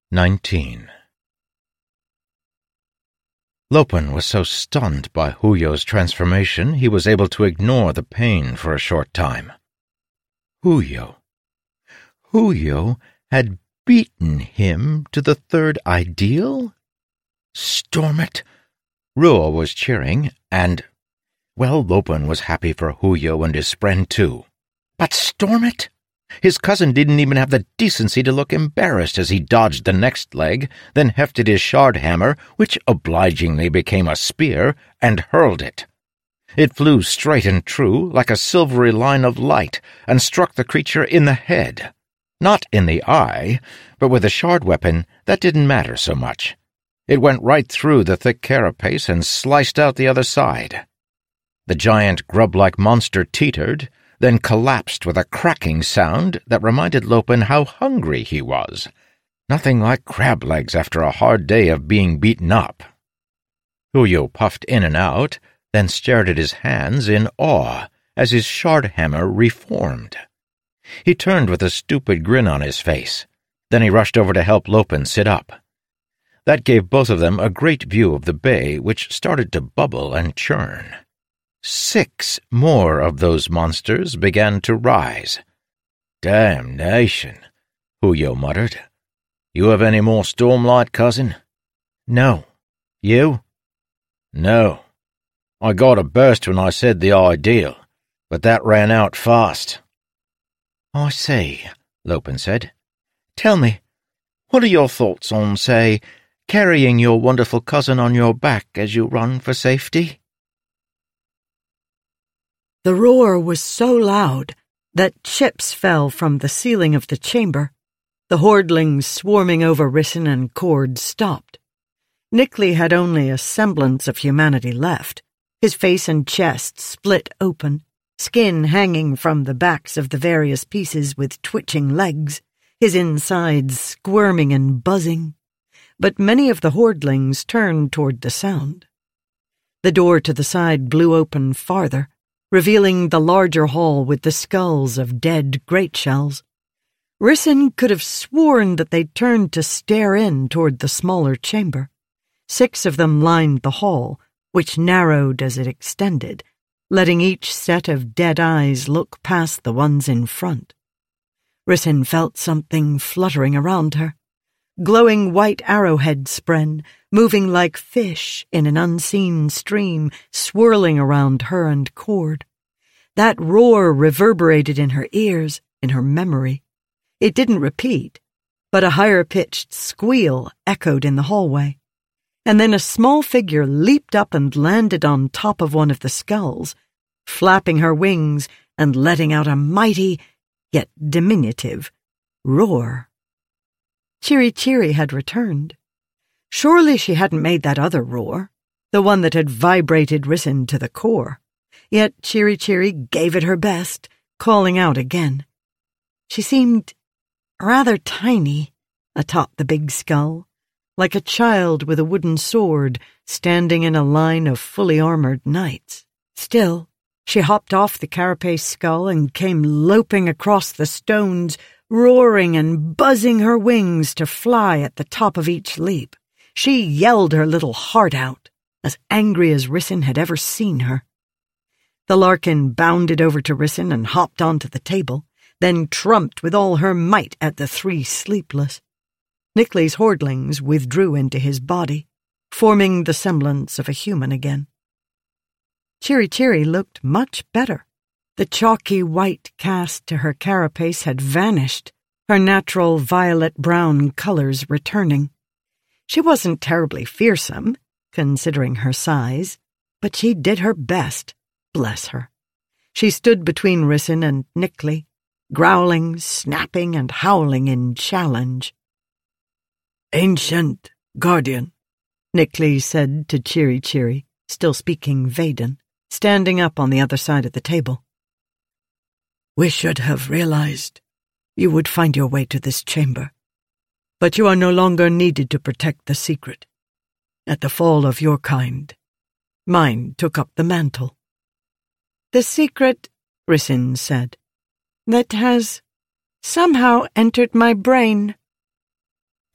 19. Lopen was so stunned by Huyo's transformation he was able to ignore the pain for a short time. Huyo had beaten him to the third ideal? Storm it! Ruo was cheering, and, well, Lopen was happy for Huyo and his friend too. But storm it? His cousin didn't even have the decency to look embarrassed as he dodged the next leg, then hefted his shard hammer, which obligingly became a spear, and hurled it. It flew straight and true, like a silvery line of light, and struck the creature in the head. Not in the eye, but with a shard weapon, that didn't matter so much. It went right through the thick carapace and sliced out the other side. The giant grub-like monster teetered, then collapsed with a cracking sound that reminded Lopen how hungry he was. Nothing like crab legs after a hard day of being beaten up. Huyo puffed in and out, then stared at his hands in awe as his shard hammer reformed. He turned with a stupid grin on his face. Then he rushed over to help Lopen sit up. That gave both of them a great view of the bay, which started to bubble and churn. 6 more of those monsters began to rise. "Damnation," Huyo muttered. "You have any more Stormlight, cousin?" "No. You?" "No. I got a burst when I said the ideal, but that ran out fast." "I see," Lopen said. "Tell me, what are your thoughts on, say, carrying your wonderful cousin on your back as you run for safety?" The roar was so loud that chips fell from the ceiling of the chamber. The hordlings swarming over Rissyn and Cord stopped. Nickley had only a semblance of humanity left, his face and chest split open, skin hanging from the backs of the various pieces with twitching legs, his insides squirming and buzzing. But many of the hordlings turned toward the sound. The door to the side blew open farther, revealing the larger hall with the skulls of dead great shells. Rissyn could have sworn that they turned to stare in toward the smaller chamber. 6 of them lined the hall, which narrowed as it extended, letting each set of dead eyes look past the ones in front. Rissyn felt something fluttering around her. Glowing white arrowhead spren, moving like fish in an unseen stream, swirling around her and Cord. That roar reverberated in her ears, in her memory. It didn't repeat, but a higher-pitched squeal echoed in the hallway. And then a small figure leaped up and landed on top of one of the skulls, flapping her wings and letting out a mighty, yet diminutive, roar. Chiri Chiri had returned. Surely she hadn't made that other roar, the one that had vibrated Rissyn to the core. Yet Chiri Chiri gave it her best, calling out again. She seemed rather tiny atop the big skull, like a child with a wooden sword standing in a line of fully armored knights. Still, she hopped off the carapace skull and came loping across the stones, roaring and buzzing her wings to fly at the top of each leap. She yelled her little heart out, as angry as Rissyn had ever seen her. The Larkin bounded over to Rissyn and hopped onto the table, then trumped with all her might at the 3 sleepless. Nickley's hordlings withdrew into his body, forming the semblance of a human again. Chiri Chiri looked much better. The chalky white cast to her carapace had vanished, her natural violet-brown colors returning. She wasn't terribly fearsome, considering her size, but she did her best, bless her. She stood between Rissyn and Nickley, growling, snapping, and howling in challenge. "Ancient Guardian," Nickley said to Chiri Chiri, still speaking Vaden, standing up on the other side of the table. "We should have realized you would find your way to this chamber, but you are no longer needed to protect the secret. At the fall of your kind, mine took up the mantle." "The secret," Rissyn said, "that has somehow entered my brain."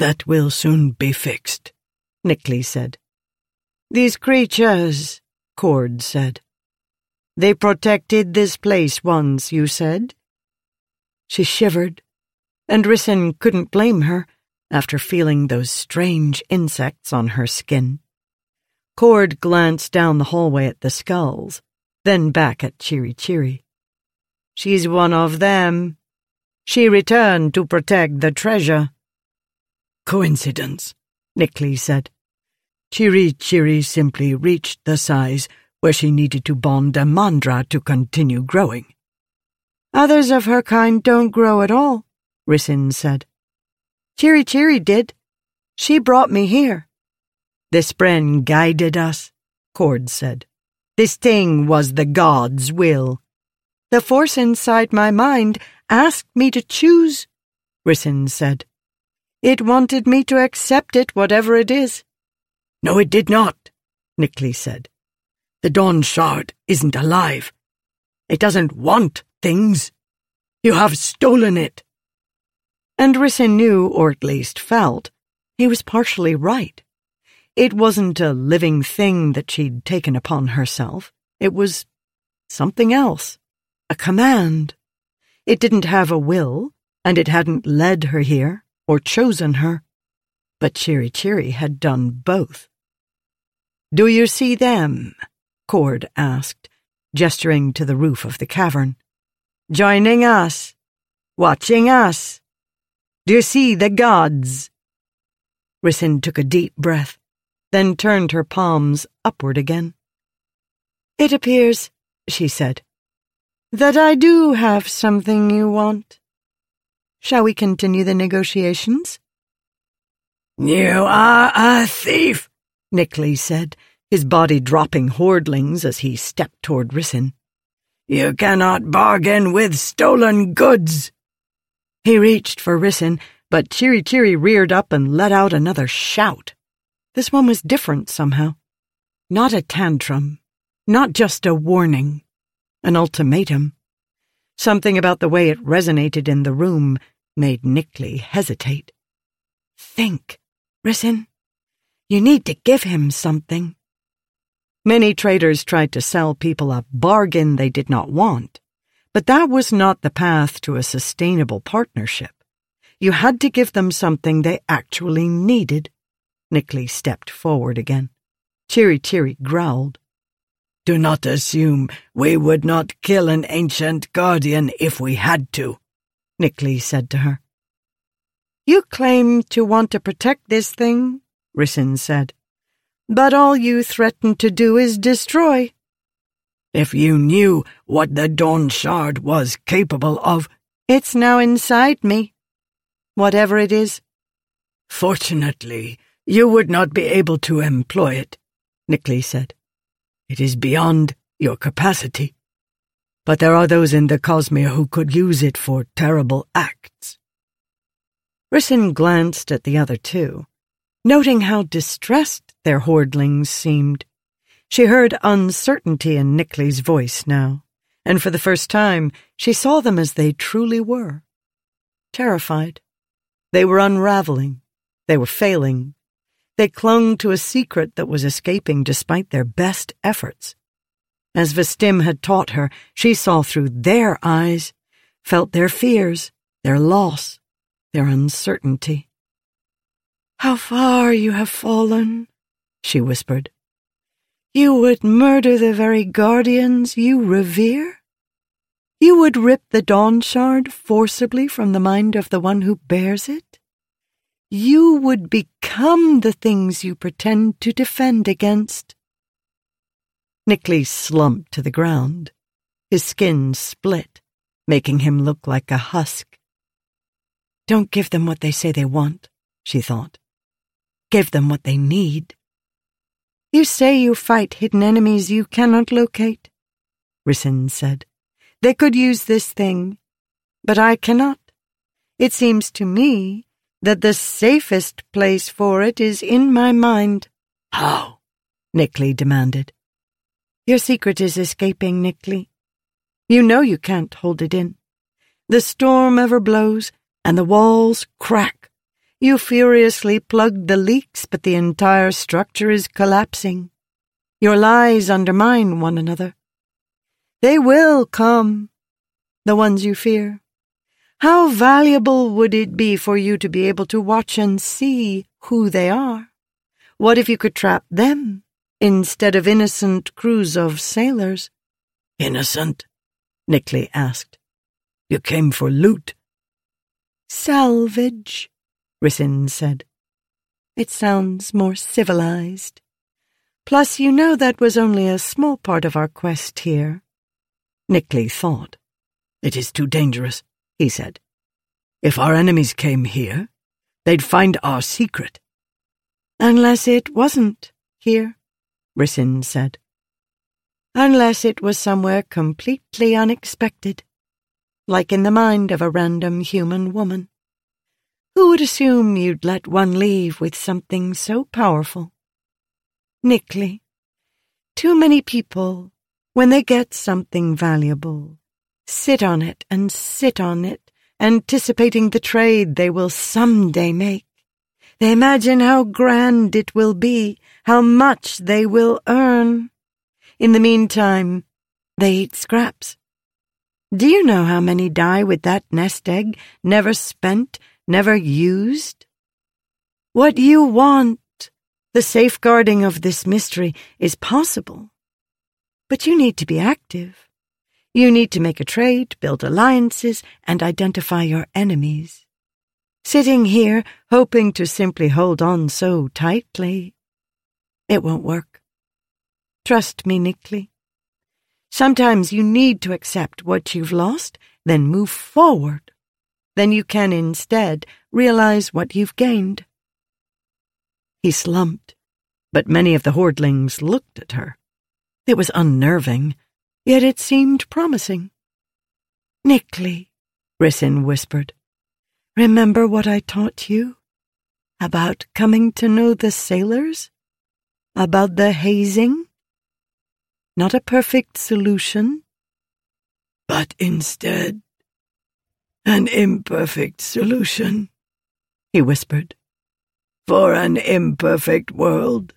"That will soon be fixed," Nickley said. "These creatures," Cord said. "They protected this place once, you said?" She shivered, and Rissyn couldn't blame her after feeling those strange insects on her skin. Cord glanced down the hallway at the skulls, then back at Chiri Chiri. "She's one of them. She returned to protect the treasure." "Coincidence," Nickley said. "Chiri Chiri simply reached the size where she needed to bond a mandra to continue growing." "Others of her kind don't grow at all," Rissyn said. "Chiri Chiri did. She brought me here." "The Spren guided us," Cord said. "This thing was the god's will." "The force inside my mind asked me to choose," Rissyn said. "It wanted me to accept it, whatever it is." "No, it did not," Nickley said. "The Dawn Shard isn't alive. It doesn't want things. You have stolen it." And Rissyn knew, or at least felt, he was partially right. It wasn't a living thing that she'd taken upon herself. It was something else, a command. It didn't have a will, and it hadn't led her here or chosen her. But Chiri Chiri had done both. "Do you see them?" Cord asked, gesturing to the roof of the cavern. "Joining us, watching us. Do you see the gods?" Rissyn took a deep breath, then turned her palms upward again. "It appears," she said, "that I do have something you want. Shall we continue the negotiations?" "You are a thief," Nickley said, his body dropping hordlings as he stepped toward Rissyn. "You cannot bargain with stolen goods." He reached for Rissyn, but Chiri Chiri reared up and let out another shout. This one was different somehow. Not a tantrum, not just a warning, an ultimatum. Something about the way it resonated in the room made Nickley hesitate. "Think, Rissyn. You need to give him something." Many traders tried to sell people a bargain they did not want, but that was not the path to a sustainable partnership. You had to give them something they actually needed. Nickley stepped forward again. Chiri Chiri growled. "Do not assume we would not kill an ancient guardian if we had to," Nickley said to her. "You claim to want to protect this thing," Rissyn said, "but all you threaten to do is destroy." "If you knew what the Dawn Shard was capable of—" "It's now inside me, whatever it is." "Fortunately, you would not be able to employ it," Nickley said. "It is beyond your capacity. But there are those in the Cosmere who could use it for terrible acts." Rissyn glanced at the other two, noting how distressed their hordlings seemed. She heard uncertainty in Nickley's voice now, and for the first time she saw them as they truly were. Terrified. They were unraveling. They were failing. They clung to a secret that was escaping despite their best efforts. As Vestim had taught her, she saw through their eyes, felt their fears, their loss, their uncertainty. "How far you have fallen," she whispered. "You would murder the very guardians you revere? You would rip the Dawn Shard forcibly from the mind of the one who bears it? You would become the things you pretend to defend against." Nickley slumped to the ground. His skin split, making him look like a husk. "Don't give them what they say they want," she thought. "Give them what they need." "You say you fight hidden enemies you cannot locate," Rissyn said. "They could use this thing, but I cannot. It seems to me that the safest place for it is in my mind." "How?" Nickley demanded. "Your secret is escaping, Nickley. You know you can't hold it in. The storm ever blows, and the walls crack. You furiously plugged the leaks, but the entire structure is collapsing. Your lies undermine one another. They will come, the ones you fear. How valuable would it be for you to be able to watch and see who they are? What if you could trap them instead of innocent crews of sailors? Innocent? Nickley asked. You came for loot. Salvage, Rissyn said. It sounds more civilized. Plus, you know that was only a small part of our quest here. Nickley thought. It is too dangerous, he said. If our enemies came here, they'd find our secret. Unless it wasn't here, Rissyn said. Unless it was somewhere completely unexpected, like in the mind of a random human woman. Who would assume you'd let one leave with something so powerful? Nickley, too many people, when they get something valuable, sit on it and sit on it, anticipating the trade they will someday make. They imagine how grand it will be, how much they will earn. In the meantime, they eat scraps. Do you know how many die with that nest egg, never spent, never used? What you want, the safeguarding of this mystery, is possible. But you need to be active. You need to make a trade, build alliances, and identify your enemies. Sitting here, hoping to simply hold on so tightly, it won't work. Trust me, Nickley. Sometimes you need to accept what you've lost, then move forward. Then you can instead realize what you've gained. He slumped, but many of the hordlings looked at her. It was unnerving, yet it seemed promising. Nickley, Rissyn whispered, remember what I taught you? About coming to know the sailors? About the hazing? Not a perfect solution, but instead an imperfect solution, he whispered, for an imperfect world.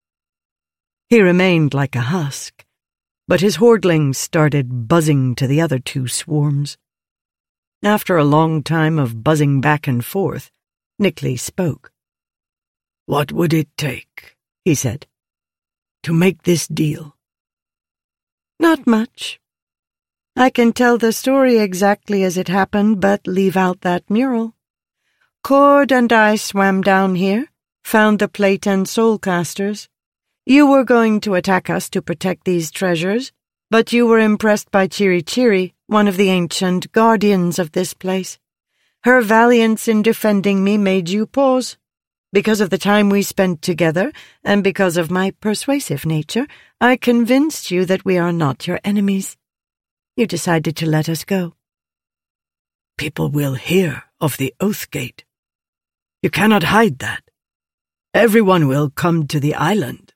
He remained like a husk, but his hordlings started buzzing to the other two swarms. After a long time of buzzing back and forth, Nickley spoke. What would it take, he said, to make this deal? Not much. I can tell the story exactly as it happened, but leave out that mural. Cord and I swam down here, found the plate and soulcasters. You were going to attack us to protect these treasures, but you were impressed by Chiri Chiri, one of the ancient guardians of this place. Her valiance in defending me made you pause. Because of the time we spent together, and because of my persuasive nature, I convinced you that we are not your enemies. You decided to let us go. People will hear of the Oathgate. You cannot hide that. Everyone will come to the island.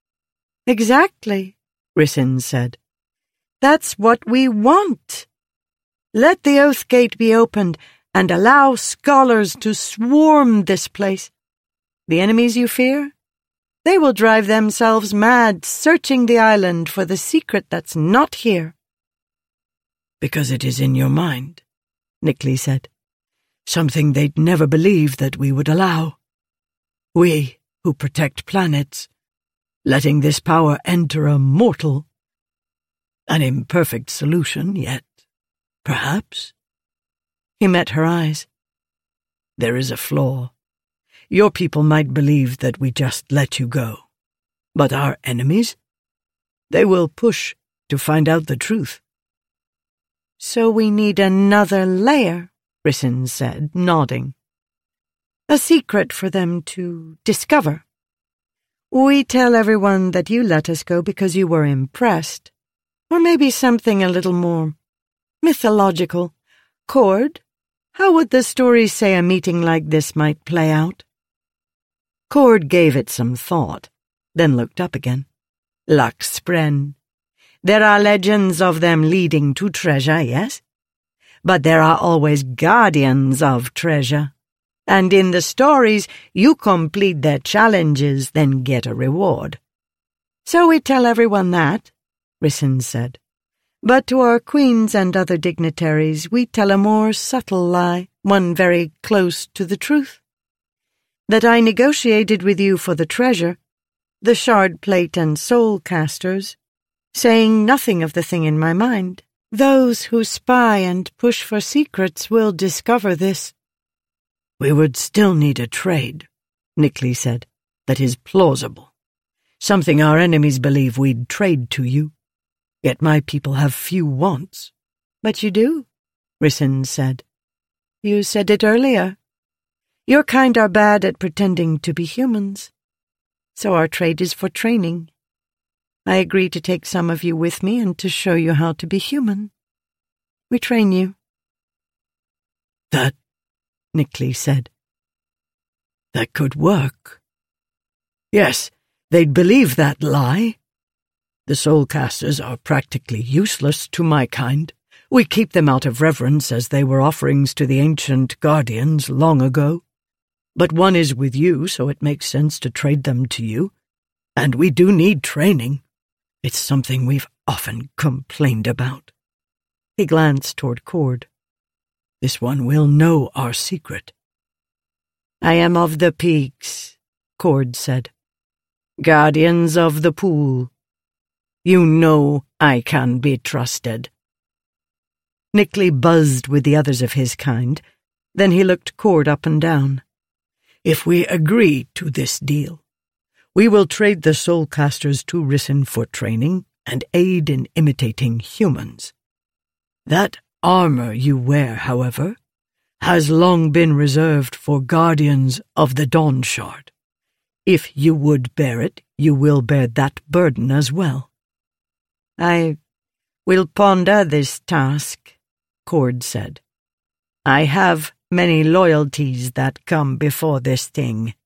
Exactly, Rissyn said. That's what we want. Let the Oathgate be opened and allow scholars to swarm this place. The enemies you fear? They will drive themselves mad searching the island for the secret that's not here. Because it is in your mind, Nickley said. Something they'd never believe that we would allow. We, who protect planets, letting this power enter a mortal. An imperfect solution, yet, perhaps. He met her eyes. There is a flaw. Your people might believe that we just let you go. But our enemies? They will push to find out the truth. So we need another layer, Rissyn said, nodding. A secret for them to discover. We tell everyone that you let us go because you were impressed. Or maybe something a little more mythological. Cord, how would the story say a meeting like this might play out? Cord gave it some thought, then looked up again. Lux Spren. There are legends of them leading to treasure, yes? But there are always guardians of treasure. And in the stories, you complete their challenges, then get a reward. So we tell everyone that, Rissyn said. But to our queens and other dignitaries, we tell a more subtle lie, one very close to the truth. That I negotiated with you for the treasure, the shard plate and soul casters, saying nothing of the thing in my mind. Those who spy and push for secrets will discover this. We would still need a trade, Nickley said, that is plausible. Something our enemies believe we'd trade to you. Yet my people have few wants. But you do, Rissyn said. You said it earlier. Your kind are bad at pretending to be humans. So our trade is for training. I agree to take some of you with me and to show you how to be human. We train you. That, Nickley said. That could work. Yes, they'd believe that lie. The soulcasters are practically useless to my kind. We keep them out of reverence as they were offerings to the ancient guardians long ago. But one is with you, so it makes sense to trade them to you. And we do need training. It's something we've often complained about. He glanced toward Cord. This one will know our secret. I am of the peaks, Cord said. Guardians of the pool. You know I can be trusted. Nickley buzzed with the others of his kind. Then he looked Cord up and down. If we agree to this deal, we will trade the soulcasters to Rissyn for training and aid in imitating humans. That armor you wear, however, has long been reserved for guardians of the Dawn Shard. If you would bear it, you will bear that burden as well. I will ponder this task, Cord said. I have many loyalties that come before this thing.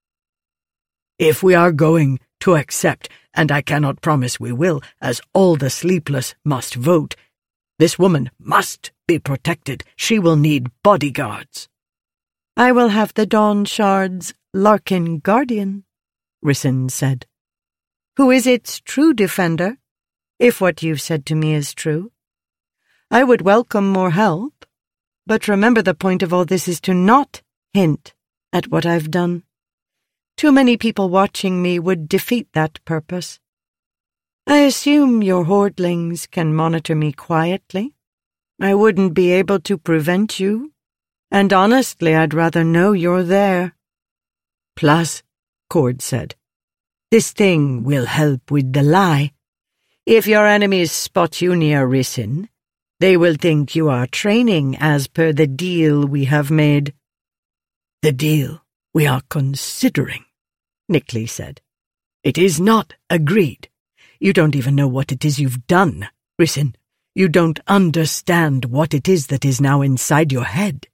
If we are going to accept, and I cannot promise we will, as all the sleepless must vote, this woman must be protected. She will need bodyguards. I will have the Dawn Shard's Larkin guardian, Rissyn said. Who is its true defender, if what you've said to me is true. I would welcome more help, but remember the point of all this is to not hint at what I've done. Too many people watching me would defeat that purpose. I assume your hordlings can monitor me quietly. I wouldn't be able to prevent you, and honestly I'd rather know you're there. Plus, Cord said, this thing will help with the lie. If your enemies spot you near Rissyn, they will think you are training as per the deal we have made. The deal we are considering, Nickley said. It is not agreed. You don't even know what it is you've done, Rissyn. You don't understand what it is that is now inside your head.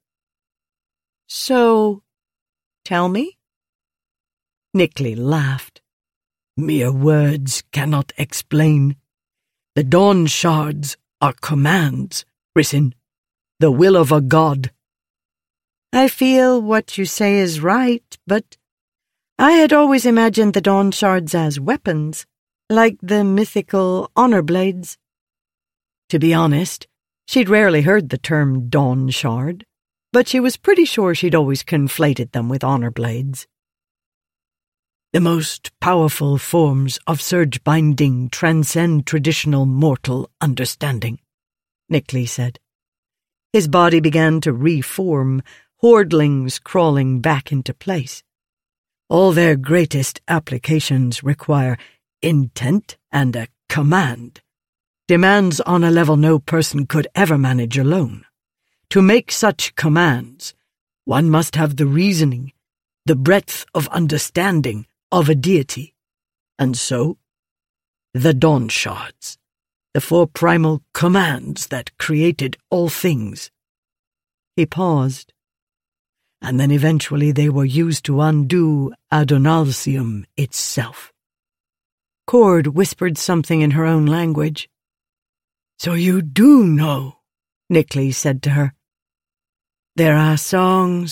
So, tell me? Nickley laughed. Mere words cannot explain. The Dawn Shards are commands, Rissyn. The will of a god. I feel what you say is right, but I had always imagined the Dawn Shards as weapons, like the mythical honor blades. To be honest, she'd rarely heard the term Dawn Shard, but she was pretty sure she'd always conflated them with honor blades. The most powerful forms of surge binding transcend traditional mortal understanding, Nickley said. His body began to reform, hordlings crawling back into place. All their greatest applications require intent and a command, demands on a level no person could ever manage alone. To make such commands, one must have the reasoning, the breadth of understanding of a deity, and so, the Dawn Shards, the four primal commands that created all things. He paused, and then eventually they were used to undo Adonalsium itself. Cord whispered something in her own language. So you do know, Nickley said to her. There are songs,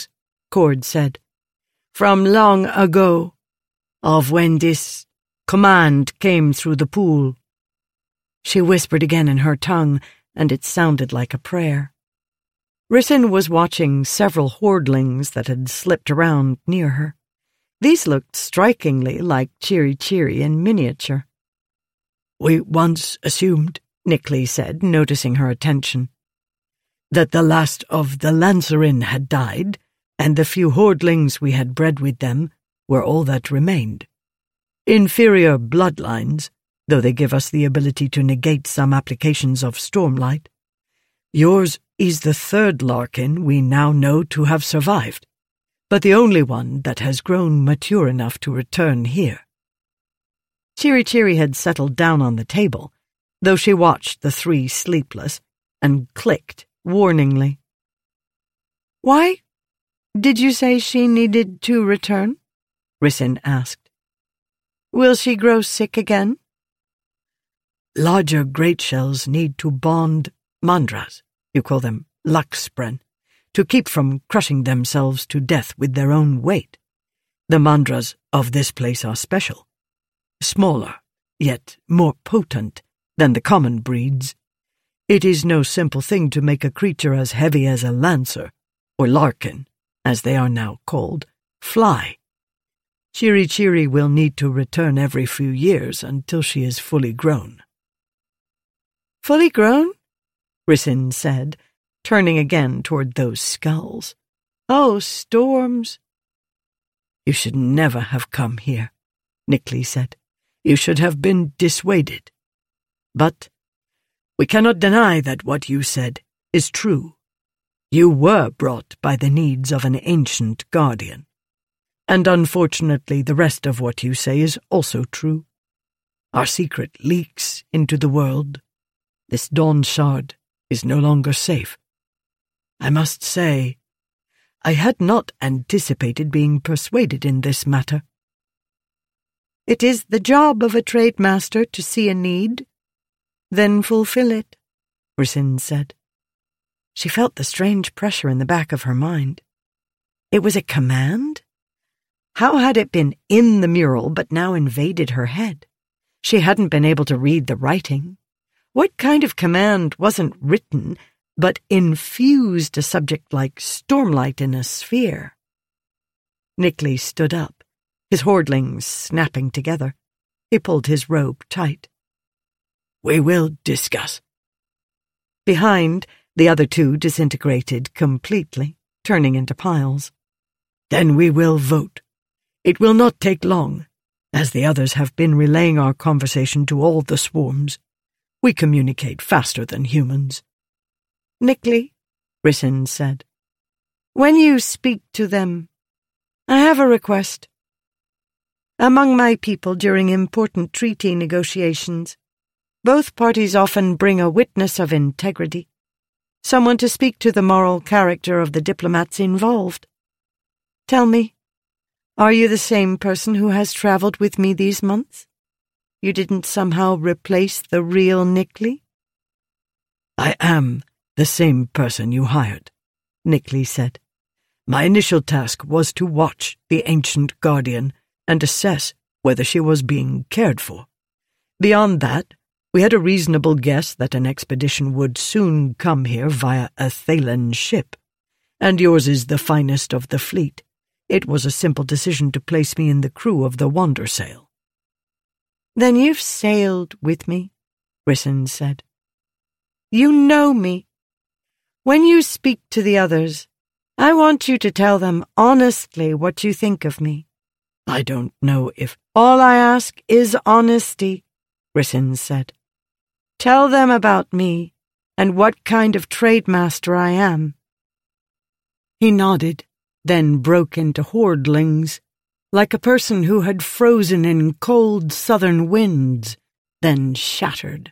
Cord said. "From long ago, of when this command came through the pool." She whispered again in her tongue, and it sounded like a prayer. Rissyn was watching several hordlings that had slipped around near her. These looked strikingly like Chiri Chiri in miniature. "We once assumed," Nickley said, noticing her attention, "that the last of the Lancerin had died, and the few hordlings we had bred with them were all that remained. Inferior bloodlines, though they give us the ability to negate some applications of Stormlight. Yours is the third Larkin we now know to have survived, but the only one that has grown mature enough to return here." Chiri Chiri had settled down on the table, though she watched the three sleepless, and clicked warningly. "Why did you say she needed to return?" Rissyn asked. "Will she grow sick again?" "Larger great shells need to bond mandras, you call them Luxspren, to keep from crushing themselves to death with their own weight. The mandras of this place are special, smaller, yet more potent than the common breeds. It is no simple thing to make a creature as heavy as a Lancer, or Larkin, as they are now called, fly. Chiri Chiri will need to return every few years until she is fully grown." "Fully grown?" Rissyn said, turning again toward those skulls. "Oh, storms!" "You should never have come here," Nickley said. "You should have been dissuaded. But we cannot deny that what you said is true. You were brought by the needs of an ancient guardian. And unfortunately the rest of what you say is also true. Our secret leaks into the world. This Dawn Shard is no longer safe. I must say, I had not anticipated being persuaded in this matter." "It is the job of a trade master to see a need, then fulfill it," Rissyn said. She felt the strange pressure in the back of her mind. It was a command? How had it been in the mural but now invaded her head? She hadn't been able to read the writing. What kind of command wasn't written but infused a subject like Stormlight in a sphere? Nickley stood up, his hordlings snapping together. He pulled his robe tight. "We will discuss." Behind, the other two disintegrated completely, turning into piles. "Then we will vote. It will not take long, as the others have been relaying our conversation to all the swarms. We communicate faster than humans." "Nickley," Rissyn said, "when you speak to them, I have a request. Among my people during important treaty negotiations, both parties often bring a witness of integrity, someone to speak to the moral character of the diplomats involved. Tell me, are you the same person who has traveled with me these months? You didn't somehow replace the real Nickley?" "I am the same person you hired," Nickley said. "My initial task was to watch the ancient guardian and assess whether she was being cared for. Beyond that, we had a reasonable guess that an expedition would soon come here via a Thaylen ship, and yours is the finest of the fleet. It was a simple decision to place me in the crew of the Wandersail." "Then you've sailed with me," Rissyn said. "You know me. When you speak to the others, I want you to tell them honestly what you think of me." "I don't know if—" "All I ask is honesty," Rissyn said. "Tell them about me and what kind of trade master I am." He nodded, then broke into hordlings, like a person who had frozen in cold southern winds, then shattered.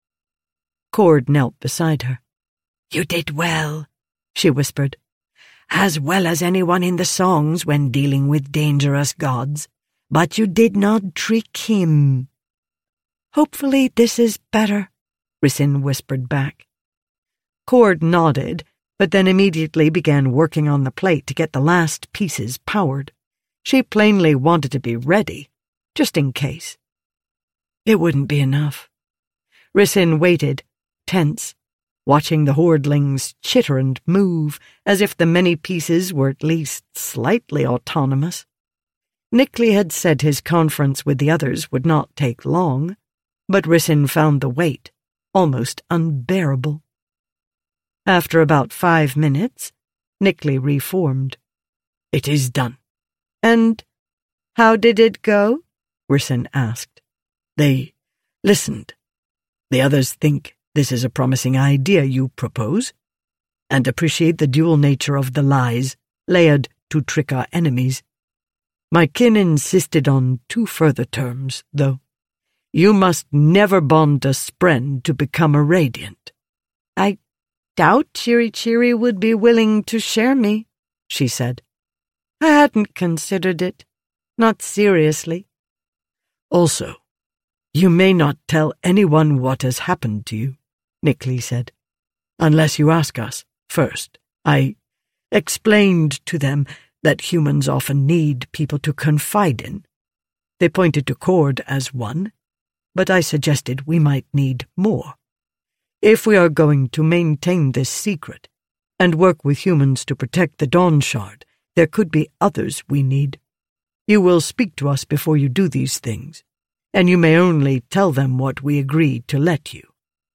Cord knelt beside her. "You did well," she whispered. "As well as anyone in the songs when dealing with dangerous gods. But you did not trick him." "Hopefully this is better," Rissyn whispered back. Cord nodded, but then immediately began working on the plate to get the last pieces powered. She plainly wanted to be ready, just in case. It wouldn't be enough. Rissyn waited, tense, watching the hordlings chitter and move as if the many pieces were at least slightly autonomous. Nickley had said his conference with the others would not take long, but Rissyn found the wait almost unbearable. After about 5 minutes, Nickley reformed. "It is done." "And how did it go?" Rissyn asked. "They listened. The others think this is a promising idea you propose, and appreciate the dual nature of the lies layered to trick our enemies. My kin insisted on 2 further terms, though. You must never bond a spren to become a radiant." "I doubt Chiri would be willing to share me," she said. "I hadn't considered it. Not seriously." "Also, you may not tell anyone what has happened to you," Nickley said, "unless you ask us first. I explained to them that humans often need people to confide in. They pointed to Cord as one, but I suggested we might need more. If we are going to maintain this secret and work with humans to protect the Dawn Shard, there could be others we need. You will speak to us before you do these things, and you may only tell them what we agreed to let you."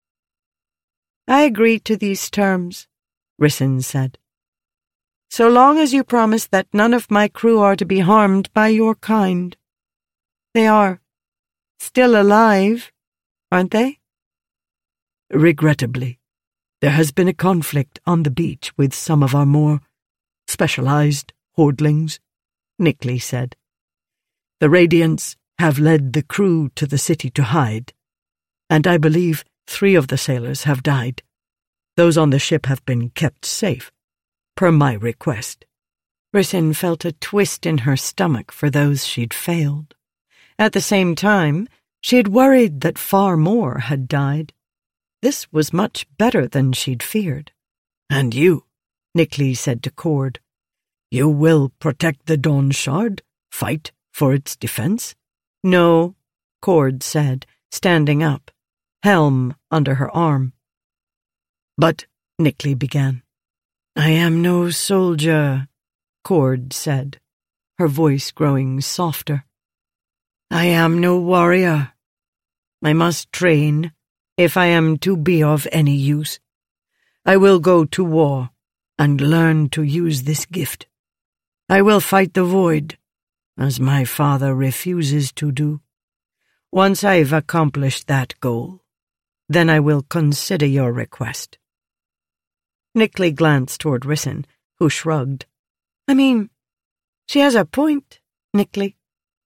"I agree to these terms," Rissyn said. "So long as you promise that none of my crew are to be harmed by your kind. They are still alive, aren't they?" "Regrettably, there has been a conflict on the beach with some of our more specialized hordlings," Nickley said. "The Radiants have led the crew to the city to hide, and I believe 3 of the sailors have died. Those on the ship have been kept safe, per my request." Rissyn felt a twist in her stomach for those she'd failed. At the same time, she had worried that far more had died. This was much better than she'd feared. "And you," Nickley said to Cord, "you will protect the Dawn Shard, fight for its defense?" "No," Cord said, standing up, helm under her arm. "But," Nickley began. "I am no soldier," Cord said, her voice growing softer. "I am no warrior. I must train if I am to be of any use. I will go to war and learn to use this gift. I will fight the void, as my father refuses to do. Once I've accomplished that goal, then I will consider your request." Nickley glanced toward Rissyn, who shrugged. "I mean, she has a point, Nickley."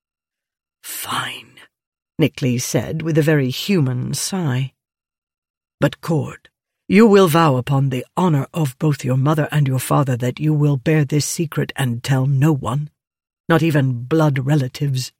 "Fine," Nickley said with a very human sigh. "But, Cord, you will vow upon the honor of both your mother and your father that you will bear this secret and tell no one, not even blood relatives."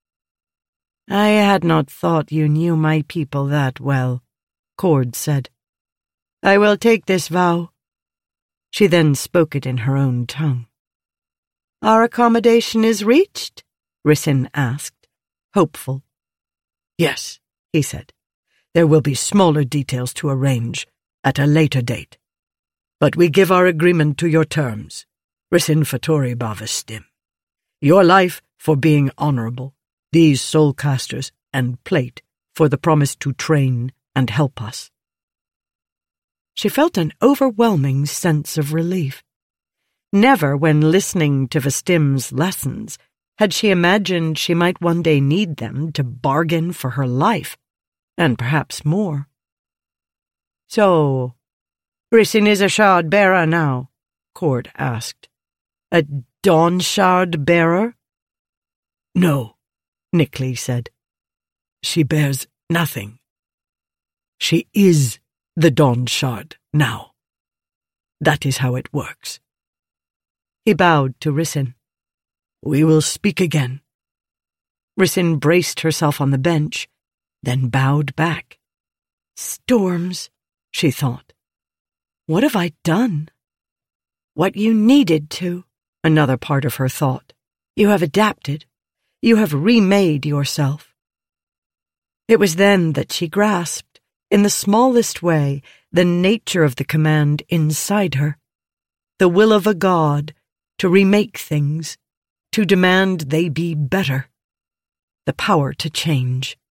"I had not thought you knew my people that well," Cord said. "I will take this vow." She then spoke it in her own tongue. "Our accommodation is reached?" Rissyn asked, hopeful. "Yes," he said. "There will be smaller details to arrange at a later date. But we give our agreement to your terms, Rissyn Fatori Bavastim. Your life for being honorable, these soulcasters, and plate for the promise to train and help us." She felt an overwhelming sense of relief. Never, when listening to Vastim's lessons, had she imagined she might one day need them to bargain for her life, and perhaps more. "So, Rissyn is a shard bearer now?" Cord asked. "A Dawn Shard bearer?" "No," Nickley said. "She bears nothing. She is the Dawn Shard now. That is how it works." He bowed to Rissyn. "We will speak again." Rissyn braced herself on the bench, then bowed back. "Storms," she thought. "What have I done?" what you needed to, another part of her thought. You have adapted. You have remade yourself. It was then that she grasped, in the smallest way, the nature of the command inside her, the will of a god to remake things, to demand they be better, the power to change.